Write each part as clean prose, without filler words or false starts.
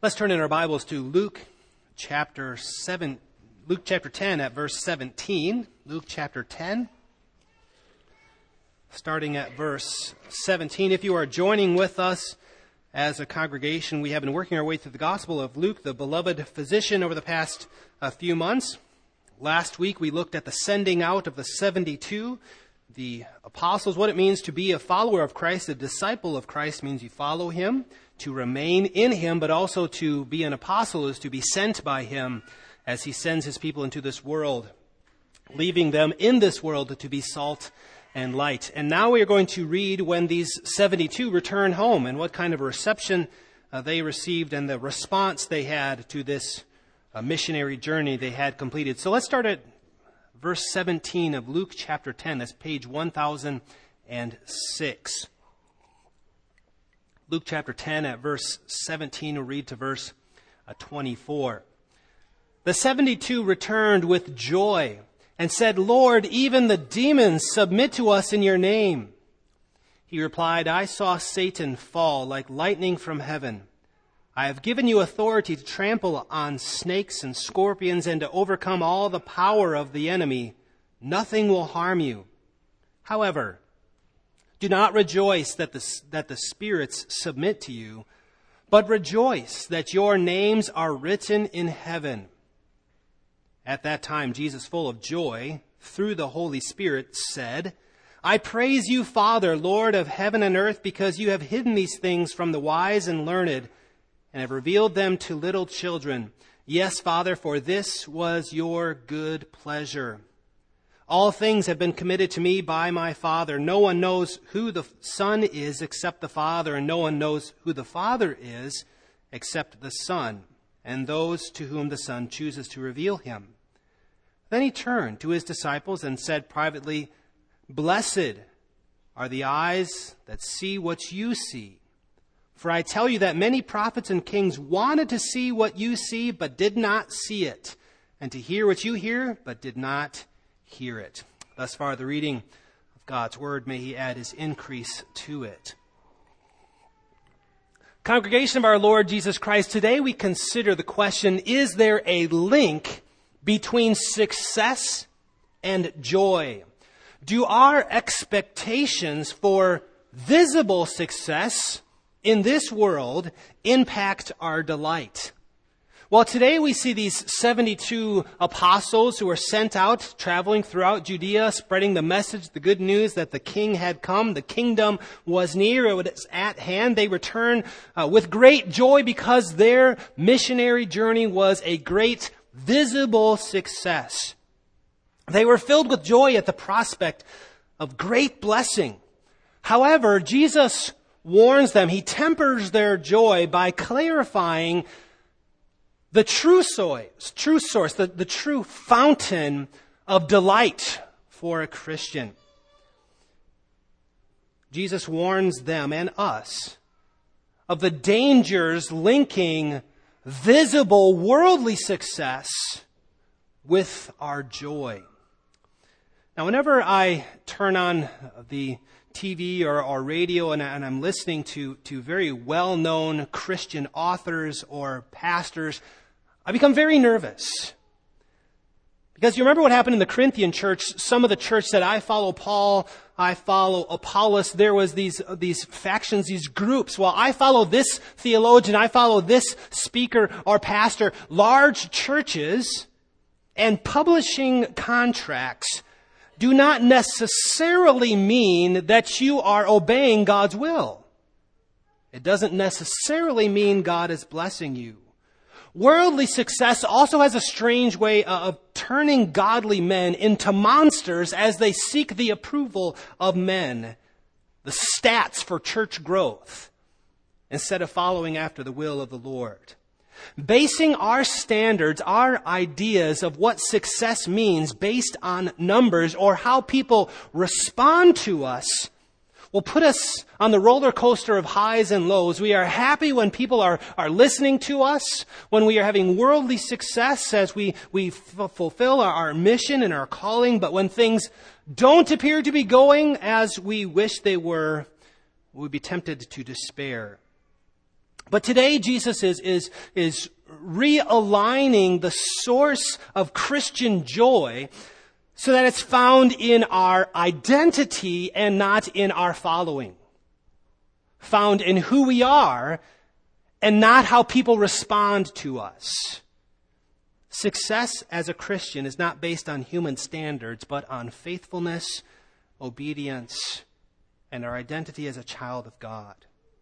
Let's turn in our Bibles to Luke chapter 10 at verse 17. Luke chapter 10, starting at verse 17. If you are joining with us as a congregation, we have been working our way through the Gospel of Luke, the beloved physician, over the past few months. Last week we looked at the sending out of the 72, the apostles. What it means to be a follower of Christ, a disciple of Christ, means you follow him, to remain in him, but also to be an apostle is to be sent by him as he sends his people into this world, leaving them in this world to be salt and light. And now we are going to read when these 72 return home and what kind of a reception they received and the response they had to this missionary journey they had completed. So let's start at verse 17 of Luke chapter 10. That's page 1006. Luke chapter 10 at verse 17, we'll read to verse 24. The 72 returned with joy and said, "Lord, even the demons submit to us in your name." He replied, "I saw Satan fall like lightning from heaven. I have given you authority to trample on snakes and scorpions and to overcome all the power of the enemy. Nothing will harm you. However, do not rejoice that the spirits submit to you, but rejoice that your names are written in heaven." At that time, Jesus, full of joy, through the Holy Spirit, said, "I praise you, Father, Lord of heaven and earth, because you have hidden these things from the wise and learned, and have revealed them to little children. Yes, Father, for this was your good pleasure. All things have been committed to me by my Father. No one knows who the Son is except the Father, and no one knows who the Father is except the Son, and those to whom the Son chooses to reveal him." Then he turned to his disciples and said privately, "Blessed are the eyes that see what you see. For I tell you that many prophets and kings wanted to see what you see, but did not see it, and to hear what you hear, but did not hear it." Thus far, the reading of God's word. May he add his increase to it. Congregation of our Lord Jesus Christ, today we consider the question, is there a link between success and joy? Do our expectations for visible success in this world impact our delight? Well, today we see these 72 apostles who were sent out, traveling throughout Judea, spreading the message, the good news that the king had come, the kingdom was near, it was at hand. They return with great joy because their missionary journey was a great visible success. They were filled with joy at the prospect of great blessing. However, Jesus warns them, he tempers their joy by clarifying the true source, the true fountain of delight for a Christian. Jesus warns them and us of the dangers linking visible worldly success with our joy. Now, whenever I turn on the TV or radio and I'm listening to very well-known Christian authors or pastors, I become very nervous. Because you remember what happened in the Corinthian church? Some of the church said, "I follow Paul, I follow Apollos." There was these factions, these groups. Well, I follow this theologian, I follow this speaker or pastor. Large churches and publishing contracts do not necessarily mean that you are obeying God's will. It doesn't necessarily mean God is blessing you. Worldly success also has a strange way of turning godly men into monsters as they seek the approval of men, the stats for church growth, instead of following after the will of the Lord. Basing our standards, our ideas of what success means based on numbers or how people respond to us will put us on the roller coaster of highs and lows. We are happy when people are listening to us, when we are having worldly success as we fulfill our mission and our calling. But when things don't appear to be going as we wish they were, we'll be tempted to despair. But today Jesus is realigning the source of Christian joy so that it's found in our identity and not in our following. Found in who we are and not how people respond to us. Success as a Christian is not based on human standards, but on faithfulness, obedience, and our identity as a child of God.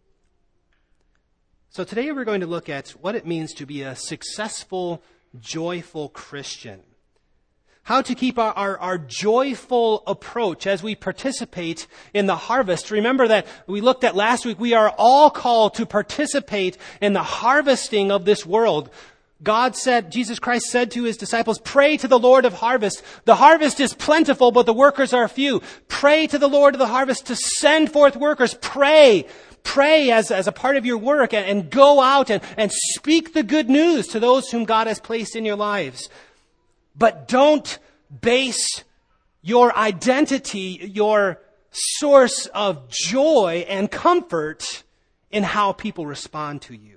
So today we're going to look at what it means to be a successful, joyful Christian. How to keep our joyful approach as we participate in the harvest. Remember that we looked at last week, we are all called to participate in the harvesting of this world. Jesus Christ said to his disciples, pray to the Lord of harvest. The harvest is plentiful, but the workers are few. Pray to the Lord of the harvest to send forth workers. Pray as a part of your work and go out and speak the good news to those whom God has placed in your lives. But don't base your identity, your source of joy and comfort in how people respond to you.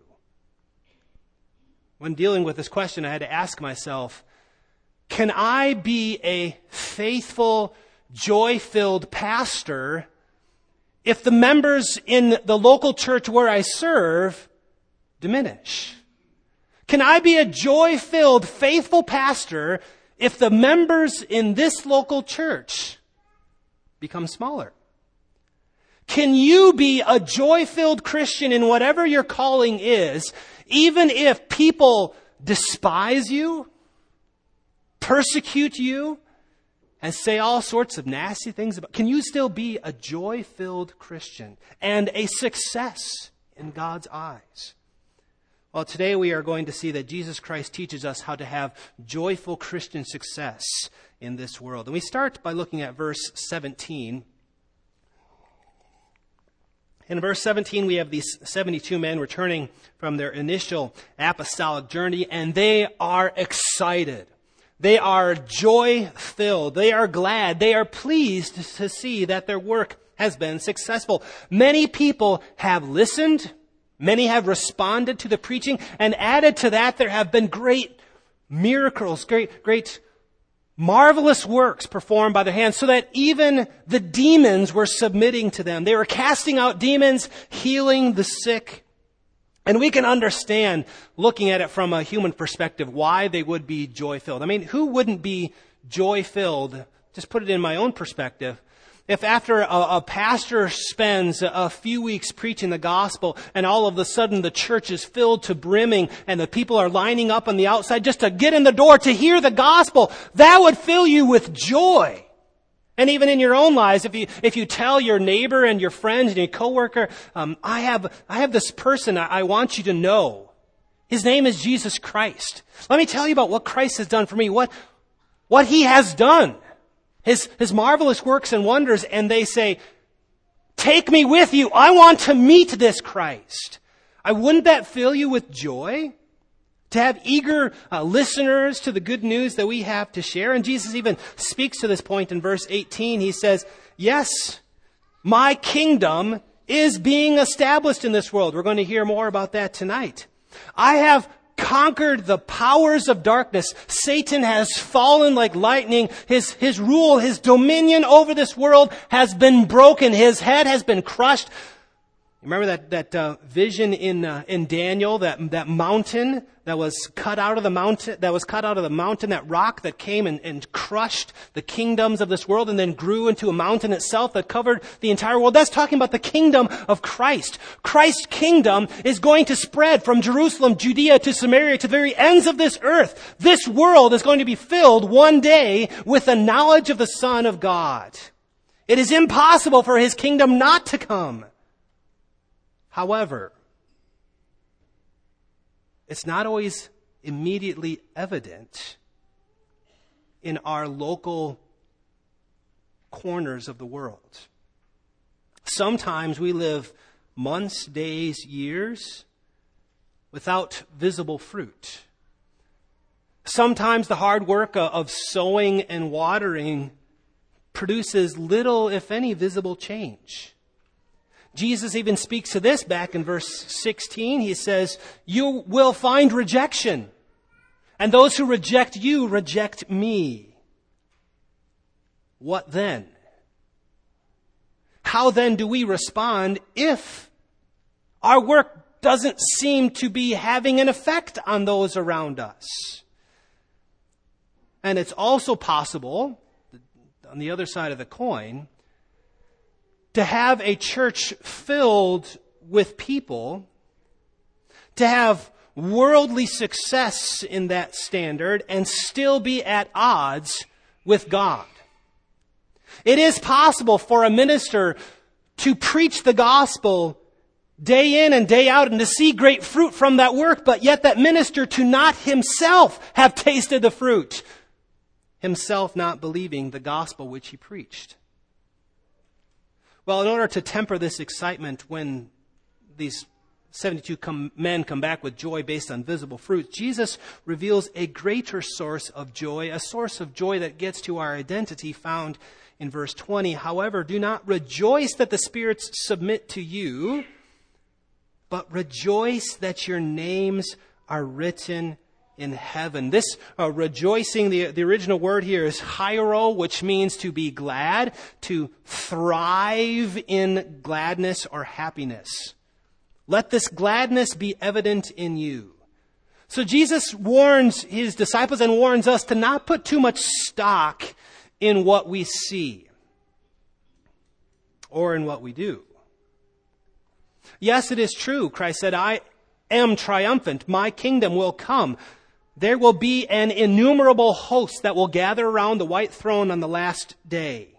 When dealing with this question, I had to ask myself, can I be a faithful, joy-filled pastor if the members in the local church where I serve diminish? Can I be a joy-filled, faithful pastor if the members in this local church become smaller? Can you be a joy-filled Christian in whatever your calling is, even if people despise you, persecute you, and say all sorts of nasty things about? Can you still be a joy-filled Christian and a success in God's eyes? Well, today we are going to see that Jesus Christ teaches us how to have joyful Christian success in this world. And we start by looking at verse 17. In verse 17, we have these 72 men returning from their initial apostolic journey, and they are excited. They are joy-filled. They are glad. They are pleased to see that their work has been successful. Many people have listened. Many have responded to the preaching, and added to that, there have been great miracles, great marvelous works performed by their hands, so that even the demons were submitting to them. They were casting out demons, healing the sick. And we can understand, looking at it from a human perspective, why they would be joy-filled. I mean, who wouldn't be joy-filled? Just put it in my own perspective. If after a pastor spends a few weeks preaching the gospel and all of a sudden the church is filled to brimming and the people are lining up on the outside just to get in the door to hear the gospel, that would fill you with joy. And even in your own lives, if you tell your neighbor and your friends and your coworker, I have this person I want you to know. His name is Jesus Christ. Let me tell you about what Christ has done for me, what he has done. His marvelous works and wonders, and they say, take me with you. I want to meet this Christ. Wouldn't that fill you with joy? To have eager listeners to the good news that we have to share. And Jesus even speaks to this point in verse 18. He says, yes, my kingdom is being established in this world. We're going to hear more about that tonight. I have conquered the powers of darkness. Satan has fallen like lightning. His rule, his dominion over this world has been broken. His head has been crushed. Remember that vision in Daniel, that mountain that was cut out of the mountain, that rock that came and crushed the kingdoms of this world and then grew into a mountain itself that covered the entire world. That's talking about the kingdom of Christ. Christ's kingdom is going to spread from Jerusalem, Judea to Samaria to the very ends of this earth. This world is going to be filled one day with the knowledge of the Son of God. It is impossible for his kingdom not to come. However, it's not always immediately evident in our local corners of the world. Sometimes we live months, days, years without visible fruit. Sometimes the hard work of sowing and watering produces little, if any, visible change. Jesus even speaks to this back in verse 16. He says, you will find rejection. And those who reject you reject me. What then? How then do we respond if our work doesn't seem to be having an effect on those around us? And it's also possible, on the other side of the coin, to have a church filled with people, to have worldly success in that standard, and still be at odds with God. It is possible for a minister to preach the gospel day in and day out and to see great fruit from that work, but yet that minister to not himself have tasted the fruit, himself not believing the gospel which he preached. Well, in order to temper this excitement when these 72 men come back with joy based on visible fruit, Jesus reveals a greater source of joy, a source of joy that gets to our identity found in verse 20. However, do not rejoice that the spirits submit to you, but rejoice that your names are written in heaven. This rejoicing, the original word here is hyro, which means to be glad, to thrive in gladness or happiness. Let this gladness be evident in you. So Jesus warns his disciples and warns us to not put too much stock in what we see or in what we do. Yes, it is true. Christ said, I am triumphant. My kingdom will come. There will be an innumerable host that will gather around the white throne on the last day.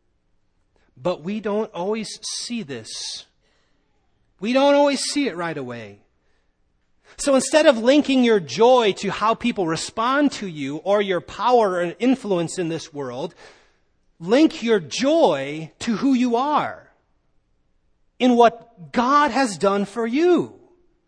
But we don't always see this. We don't always see it right away. So instead of linking your joy to how people respond to you or your power and influence in this world, link your joy to who you are in what God has done for you.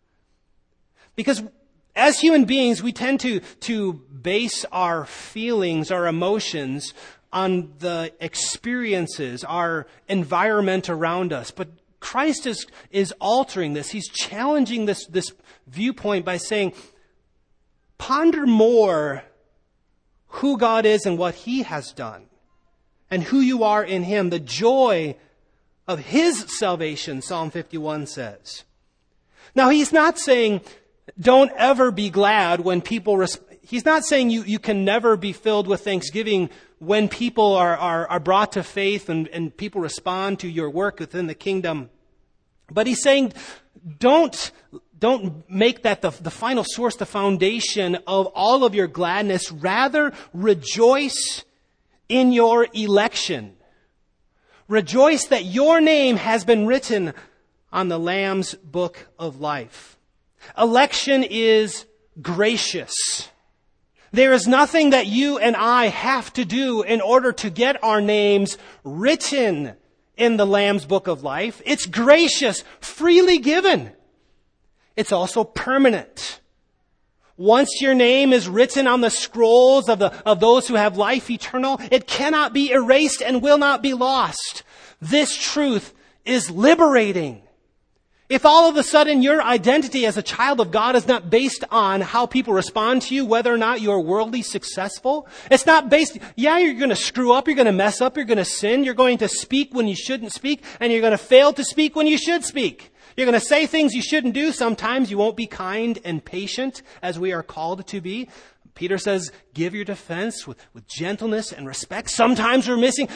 Because as human beings, we tend to base our feelings, our emotions on the experiences, our environment around us. But Christ is altering this. He's challenging this viewpoint by saying, ponder more who God is and what He has done and who you are in Him. The joy of His salvation, Psalm 51 says. Now, He's not saying don't ever be glad when people He's not saying you can never be filled with thanksgiving when people are brought to faith and people respond to your work within the kingdom. But He's saying don't make that the final source, the foundation of all of your gladness. Rather, rejoice in your election. Rejoice that your name has been written on the Lamb's book of life. Election is gracious. There is nothing that you and I have to do in order to get our names written in the Lamb's book of life. It's gracious, freely given. It's also permanent. Once your name is written on the scrolls of those who have life eternal, it cannot be erased and will not be lost. This truth is liberating. If all of a sudden your identity as a child of God is not based on how people respond to you, whether or not you're worldly successful, it's not based, you're going to screw up, you're going to mess up, you're going to sin, you're going to speak when you shouldn't speak, and you're going to fail to speak when you should speak. You're going to say things you shouldn't do. Sometimes you won't be kind and patient as we are called to be. Peter says, give your defense with gentleness and respect. Sometimes we're missing.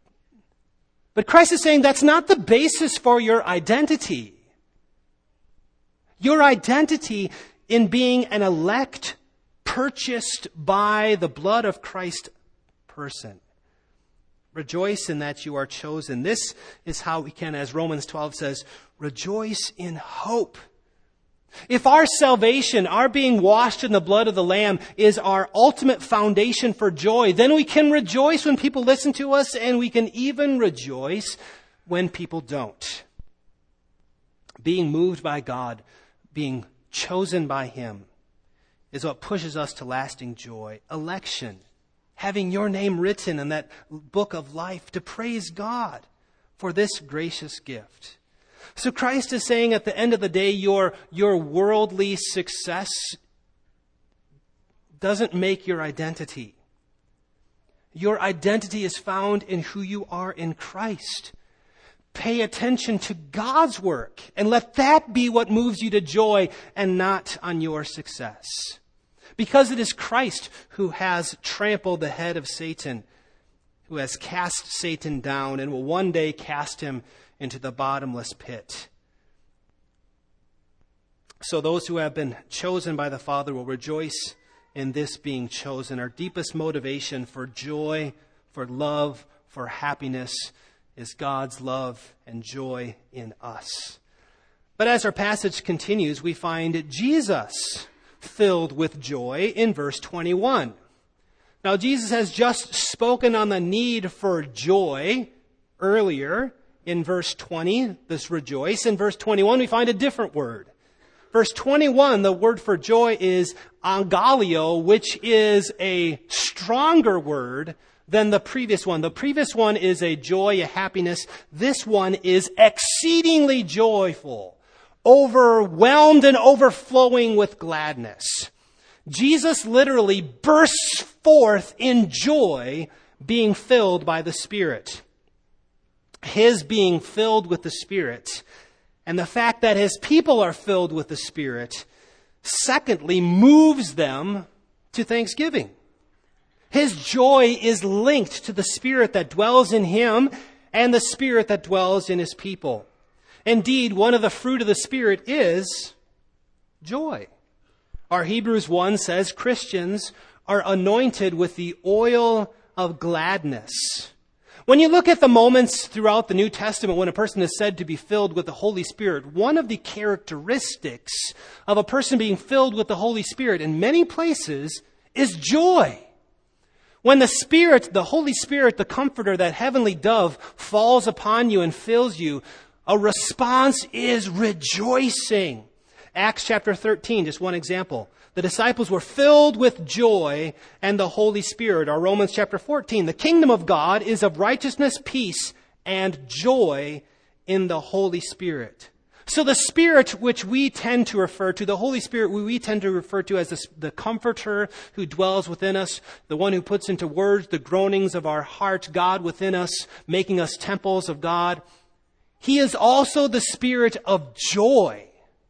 But Christ is saying that's not the basis for your identity. Your identity in being an elect purchased by the blood of Christ person. Rejoice in that you are chosen. This is how we can, as Romans 12 says, rejoice in hope. If our salvation, our being washed in the blood of the Lamb, is our ultimate foundation for joy, then we can rejoice when people listen to us, and we can even rejoice when people don't. Being moved by God, being chosen by Him, is what pushes us to lasting joy. Election, having your name written in that book of life, to praise God for this gracious gift. So Christ is saying at the end of the day, your worldly success doesn't make your identity. Your identity is found in who you are in Christ. Pay attention to God's work and let that be what moves you to joy and not on your success. Because it is Christ who has trampled the head of Satan, who has cast Satan down and will one day cast him into the bottomless pit. So those who have been chosen by the Father will rejoice in this being chosen. Our deepest motivation for joy, for love, for happiness is God's love and joy in us. But as our passage continues, we find Jesus filled with joy in verse 21. Now, Jesus has just spoken on the need for joy earlier in verse 20, this rejoice. In verse 21, we find a different word. Verse 21, the word for joy is angalio, which is a stronger word than the previous one. The previous one is a joy, a happiness. This one is exceedingly joyful, overwhelmed and overflowing with gladness. Jesus literally bursts forth in joy being filled by the Spirit. His being filled with the Spirit and the fact that his people are filled with the Spirit, secondly, moves them to thanksgiving. His joy is linked to the Spirit that dwells in him and the Spirit that dwells in his people. Indeed, one of the fruit of the Spirit is joy. Our Hebrews 1 says Christians are anointed with the oil of gladness. When you look at the moments throughout the New Testament when a person is said to be filled with the Holy Spirit, one of the characteristics of a person being filled with the Holy Spirit in many places is joy. When the Spirit, the Holy Spirit, the Comforter, that heavenly dove falls upon you and fills you, a response is rejoicing. Acts chapter 13, just one example. The disciples were filled with joy and the Holy Spirit. Or Romans chapter 14, the kingdom of God is of righteousness, peace, and joy in the Holy Spirit. So the Spirit which we tend to refer to, the Holy Spirit we tend to refer to as the Comforter who dwells within us, the one who puts into words the groanings of our heart, God within us, making us temples of God. He is also the Spirit of joy.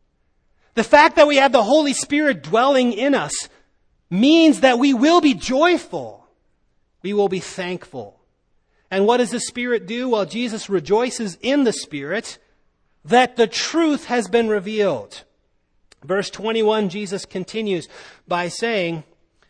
The fact that we have the Holy Spirit dwelling in us means that we will be joyful. We will be thankful. And what does the Spirit do? Well, Jesus rejoices in the Spirit that the truth has been revealed. Verse 21, Jesus continues by saying,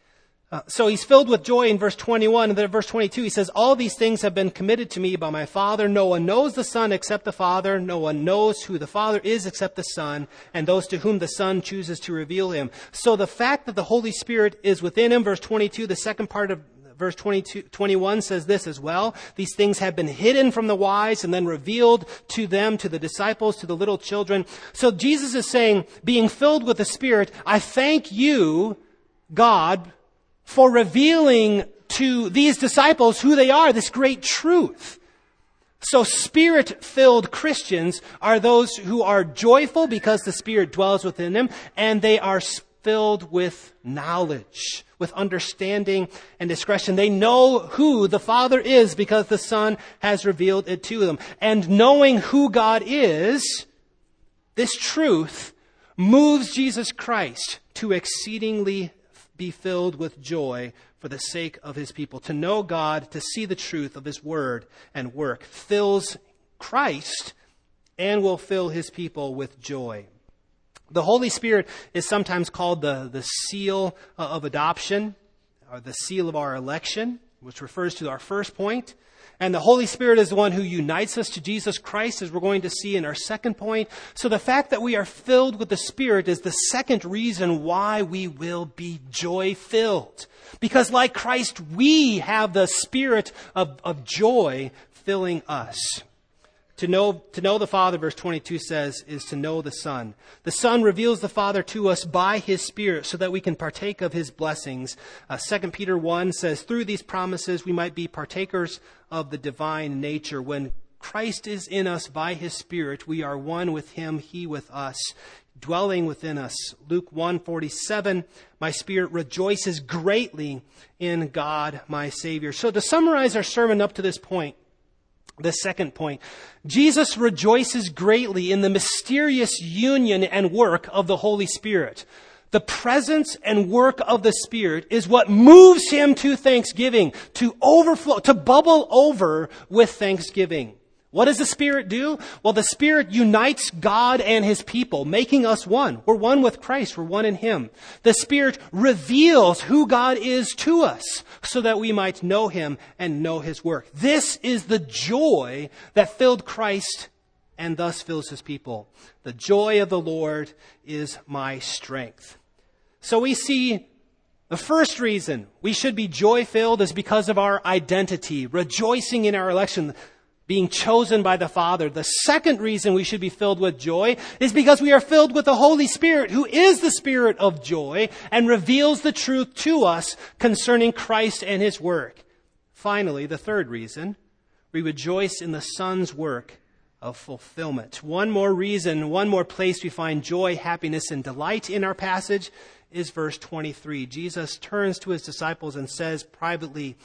so he's filled with joy in verse 21, and then in verse 22 he says, all these things have been committed to me by my Father. No one knows the Son except the Father. No one knows who the Father is except the Son, and those to whom the Son chooses to reveal him. So the fact that the Holy Spirit is within him, verse 22, the second part of verse 21 says this as well. These things have been hidden from the wise and then revealed to them, to the disciples, to the little children. So Jesus is saying, being filled with the Spirit, I thank you, God, for revealing to these disciples who they are, this great truth. So Spirit-filled Christians are those who are joyful because the Spirit dwells within them, and they are filled with knowledge, with understanding and discretion. They know who the Father is because the Son has revealed it to them. And knowing who God is, this truth moves Jesus Christ to exceedingly be filled with joy for the sake of his people. To know God, to see the truth of his word and work, fills Christ and will fill his people with joy. The Holy Spirit is sometimes called the seal of adoption, or the seal of our election, which refers to our first point. And the Holy Spirit is the one who unites us to Jesus Christ, as we're going to see in our second point. So the fact that we are filled with the Spirit is the second reason why we will be joy-filled. Because like Christ, we have the Spirit of joy filling us. To know the Father, verse 22 says, is to know the Son. The Son reveals the Father to us by his Spirit so that we can partake of his blessings. 2 Peter 1 says, through these promises we might be partakers of the divine nature. When Christ is in us by his Spirit. We are one with him, he with us, dwelling within us. Luke 1:47, my spirit rejoices greatly in God, my Savior. So to summarize our sermon up to this point, the second point, Jesus rejoices greatly in the mysterious union and work of the Holy Spirit. The presence and work of the Spirit is what moves him to thanksgiving, to overflow, to bubble over with thanksgiving. What does the Spirit do? Well, the Spirit unites God and his people, making us one. We're one with Christ. We're one in him. The Spirit reveals who God is to us so that we might know him and know his work. This is the joy that filled Christ and thus fills his people. The joy of the Lord is my strength. So we see the first reason we should be joy-filled is because of our identity, rejoicing in our election, being chosen by the Father. The second reason we should be filled with joy is because we are filled with the Holy Spirit, who is the Spirit of joy and reveals the truth to us concerning Christ and his work. Finally, the third reason, we rejoice in the Son's work of fulfillment. One more reason, one more place we find joy, happiness, and delight in our passage is verse 23. Jesus turns to his disciples and says privately,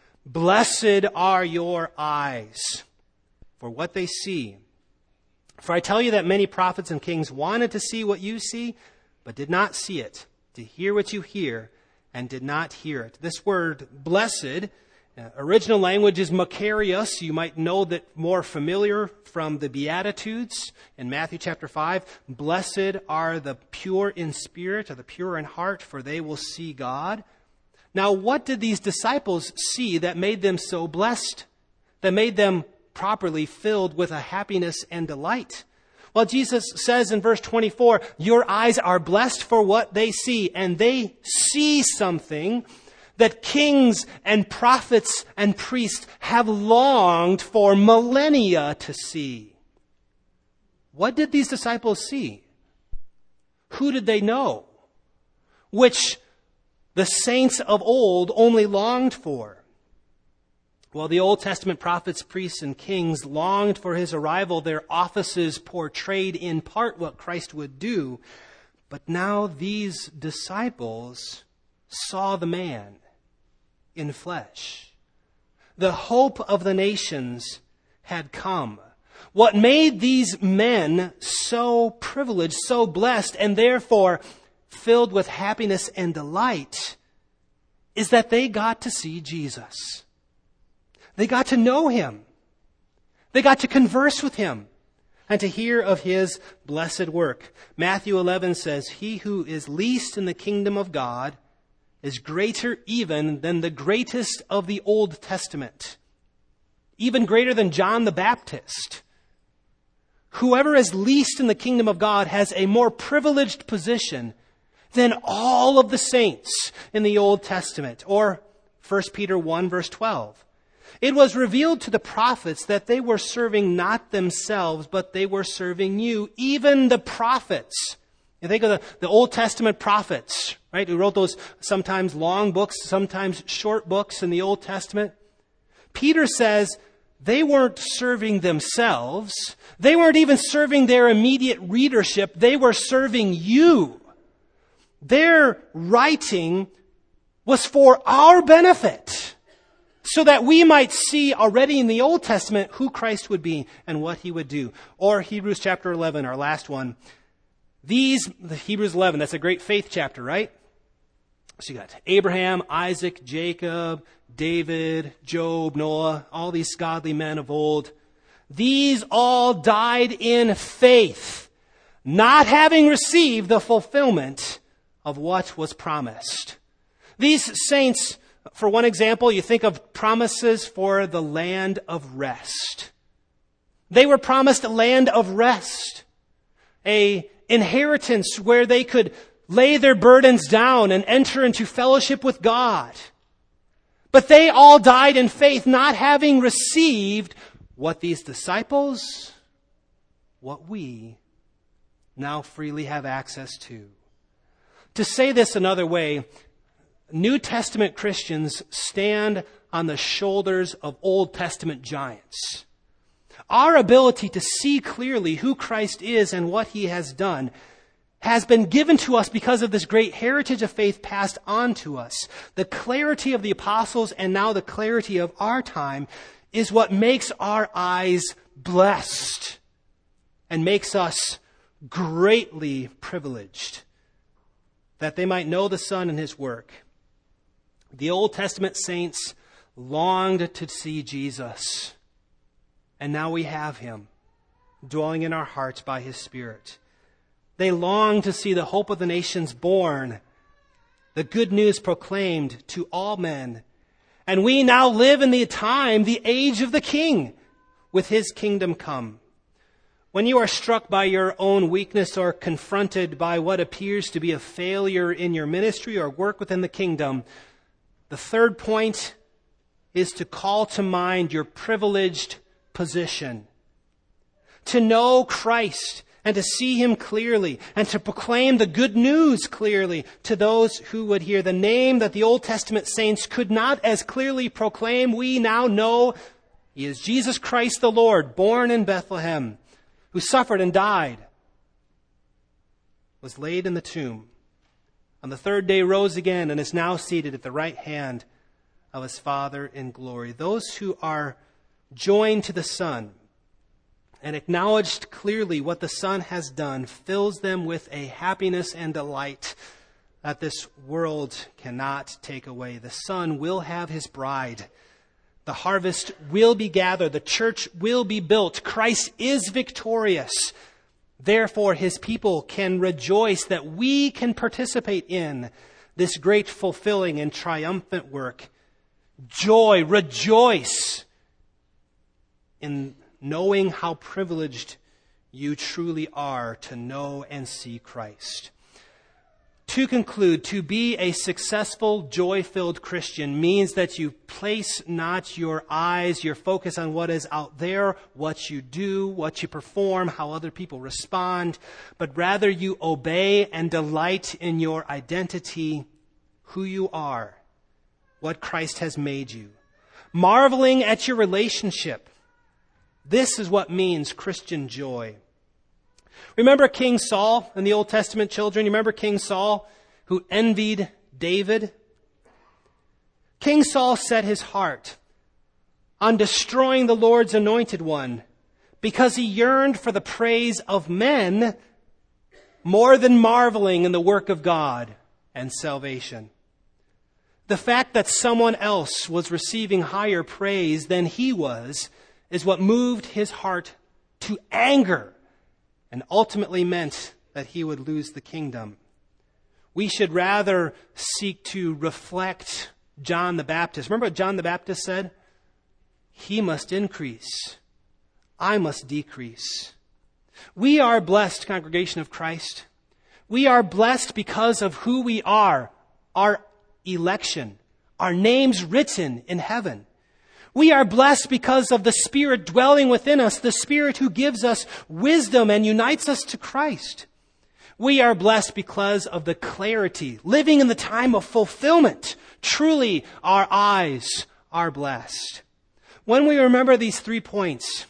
"Blessed are your eyes for what they see. For I tell you that many prophets and kings wanted to see what you see, but did not see it, to hear what you hear, and did not hear it." This word, blessed, original language is makarios. You might know that more familiar from the Beatitudes in Matthew chapter 5. Blessed are the pure in spirit, or the pure in heart, for they will see God. Now, what did these disciples see that made them so blessed, that made them properly filled with a happiness and delight? Well, Jesus says in verse 24, your eyes are blessed for what they see, and they see something that kings and prophets and priests have longed for millennia to see. What did these disciples see? Who did they know? Which the saints of old only longed for. Well, the Old Testament prophets, priests, and kings longed for his arrival. Their offices portrayed in part what Christ would do. But now these disciples saw the man in flesh. The hope of the nations had come. What made these men so privileged, so blessed, and therefore filled with happiness and delight is that they got to see Jesus. They got to know him. They got to converse with him and to hear of his blessed work. Matthew 11 says, "He who is least in the kingdom of God is greater even than the greatest of the Old Testament, even greater than John the Baptist." Whoever is least in the kingdom of God has a more privileged position than all of the saints in the Old Testament. Or 1 Peter 1 verse 12. It was revealed to the prophets that they were serving not themselves, but they were serving you, even the prophets. You think of the Old Testament prophets, right? Who wrote those sometimes long books, sometimes short books in the Old Testament. Peter says they weren't serving themselves. They weren't even serving their immediate readership. They were serving you. Their writing was for our benefit, so that we might see already in the Old Testament who Christ would be and what he would do. Or Hebrews chapter 11, our last one. Hebrews 11, that's a great faith chapter, right? So you got Abraham, Isaac, Jacob, David, Job, Noah, all these godly men of old. These all died in faith, not having received the fulfillment of what was promised. These saints, for one example, you think of promises for the land of rest. They were promised a land of rest, an inheritance where they could lay their burdens down and enter into fellowship with God. But they all died in faith, not having received what these disciples, what we now freely have access to. To say this another way, New Testament Christians stand on the shoulders of Old Testament giants. Our ability to see clearly who Christ is and what he has done has been given to us because of this great heritage of faith passed on to us. The clarity of the apostles and now the clarity of our time is what makes our eyes blessed and makes us greatly privileged, that they might know the Son and his work. The Old Testament saints longed to see Jesus, and now we have him dwelling in our hearts by his Spirit. They long to see the hope of the nations born, the good news proclaimed to all men. And we now live in the time, the age of the King, with his kingdom come. When you are struck by your own weakness or confronted by what appears to be a failure in your ministry or work within the kingdom, the third point is to call to mind your privileged position. To know Christ and to see him clearly, and to proclaim the good news clearly to those who would hear. The name that the Old Testament saints could not as clearly proclaim, we now know he is Jesus Christ the Lord, born in Bethlehem, who suffered and died, was laid in the tomb, on the third day rose again, and is now seated at the right hand of his Father in glory. Those who are joined to the Son and acknowledged clearly what the Son has done fills them with a happiness and delight that this world cannot take away. The Son will have his bride. The harvest will be gathered. The church will be built. Christ is victorious. Therefore, his people can rejoice that we can participate in this great fulfilling and triumphant work. Joy, rejoice in knowing how privileged you truly are to know and see Christ. To conclude, to be a successful, joy-filled Christian means that you place not your eyes, your focus on what is out there, what you do, what you perform, how other people respond, but rather you obey and delight in your identity, who you are, what Christ has made you. Marveling at your relationship. This is what means Christian joy. Remember King Saul in the Old Testament, children? You remember King Saul who envied David? King Saul set his heart on destroying the Lord's anointed one because he yearned for the praise of men more than marveling in the work of God and salvation. The fact that someone else was receiving higher praise than he was is what moved his heart to anger and ultimately meant that he would lose the kingdom. We should rather seek to reflect John the Baptist. Remember what John the Baptist said? He must increase. I must decrease. We are blessed, congregation of Christ. We are blessed because of who we are, our election, our names written in heaven. We are blessed because of the Spirit dwelling within us, the Spirit who gives us wisdom and unites us to Christ. We are blessed because of the clarity, living in the time of fulfillment. Truly, our eyes are blessed. When we remember these 3 points,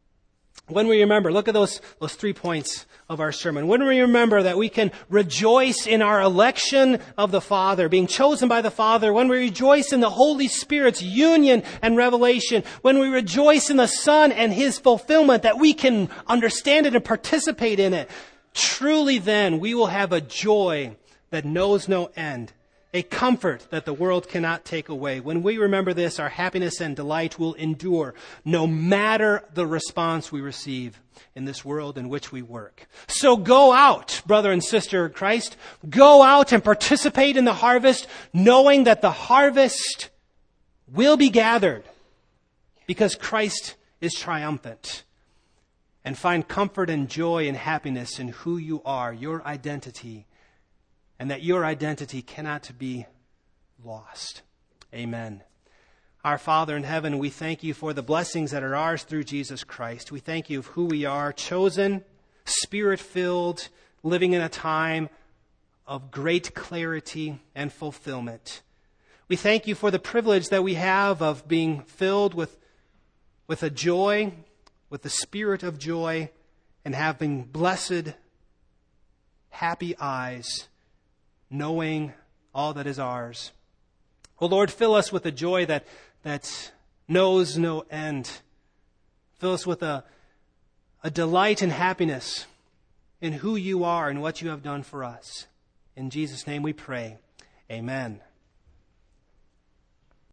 look at those 3 points of our sermon. When we remember that we can rejoice in our election of the Father, being chosen by the Father, when we rejoice in the Holy Spirit's union and revelation, when we rejoice in the Son and his fulfillment, that we can understand it and participate in it, truly then we will have a joy that knows no end, a comfort that the world cannot take away. When we remember this, our happiness and delight will endure no matter the response we receive in this world in which we work. So go out, brother and sister in Christ. Go out and participate in the harvest, knowing that the harvest will be gathered because Christ is triumphant. And find comfort and joy and happiness in who you are, your identity, and that your identity cannot be lost. Amen. Our Father in heaven, we thank you for the blessings that are ours through Jesus Christ. We thank you of who we are, chosen, Spirit-filled, living in a time of great clarity and fulfillment. We thank you for the privilege that we have of being filled with a joy with the spirit of joy and having blessed, happy eyes, knowing all that is ours. Oh Lord, fill us with a joy that knows no end. Fill us with a delight and happiness in who you are and what you have done for us. In Jesus' name we pray. Amen.